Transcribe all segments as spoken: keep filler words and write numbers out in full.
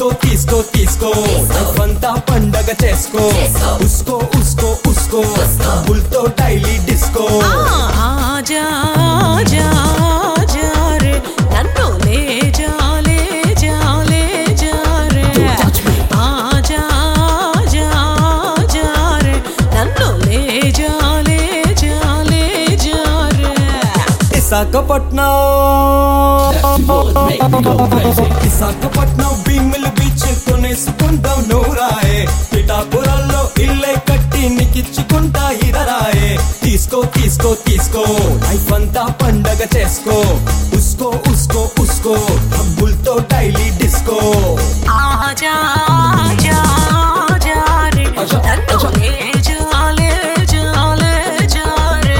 తీసుకో తీసుకో తీసుకో లైఫంతా పండగ చేసుకో ఉస్కో ఉస్కో ఉస్కో బుల్తో డైలీ డిస్కో ఆజా ఆజా ఆజా రే నన్ను లే జా లే జా లే జా రే ఆజా ఆజా ఆజా రే నన్ను లే జా లే జా లే జా రే విశాఖపట్నం విశాఖపట్నం భీముల బీచ్ కొనేసుకుందాం నూరాయే పిఠాపురాల్లో ఇల్లే కట్టి నికిచ్చుకుంటా ఇదరాయే తీసుకో తీసుకో తీసుకో లైఫ్ అంతా పండగ చేసుకో ఉస్కో ఉస్కో ఉస్కో హబ్బులతో డైలీ డిస్కో ఆజా ఆజా ఆజా రే నన్ను లే జా లే జా లే జా రే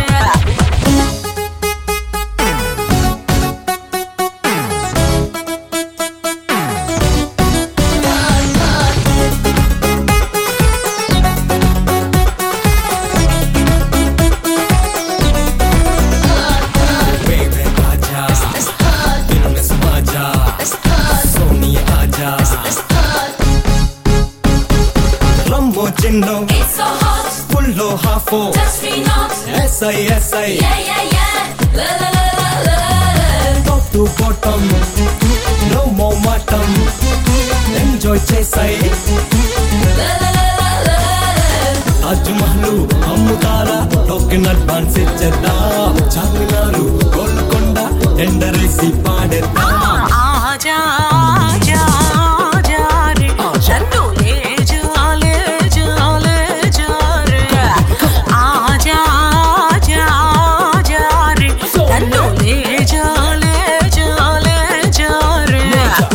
Rambo Chinno, It's so hot, Pullo Hafo, touch me not. S I S I, Yeah, yeah, yeah. La la la la la. top to bottom, no more matam, enjoy chesai, La la la la la. Taj Mahal, Ammutara, token advance ichcheda, Charminaru, Golconda, tender isi padeda. ఆజా ఆజా ఆజా రే నన్ను లే జా లే జా లే జా రే ఆజా ఆజా ఆజా రే నన్ను లే జా లే జా లే జా రే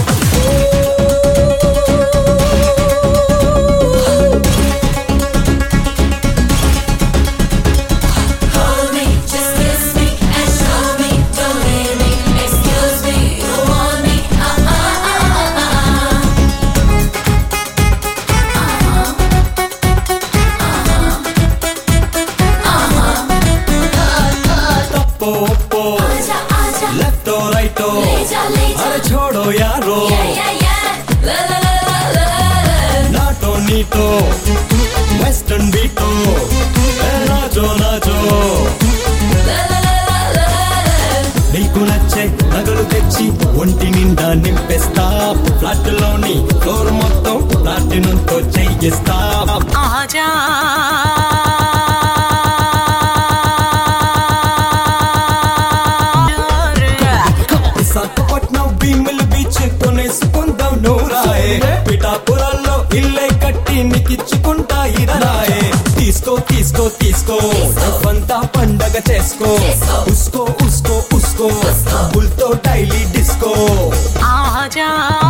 Hold me, just kiss me and show me. Don't leave me, excuse me. You want me? Uh uh uh uh uh. Tappo oppo, Aja aja, left or right or, le ja le ja. are chodo yaro, Yeah yeah yeah. La la la la la. nato nito, western beato, najo najo. La la la la la. నీకు నచ్చే నగలు తెచ్చి ఒంటి నిండా నింపేస్తా flat లోని floor మొత్తం ప్లాటినంతో చెయ్యిస్తా ఆజా విశాఖపట్నం భీముల బీచ్ కొనేసుకుందాం నూరాయే పిఠాపురాల్లో ఇల్లే కట్టి నికిచ్చుకుంటా ఇదరాయే తీసుకో తీసుకో తీసుకో లైఫంతా పండగ చేసుకో ఉస్కో ఉస్కో ఉస్కో బుల్తో డైలీ డిస్కో ఆజా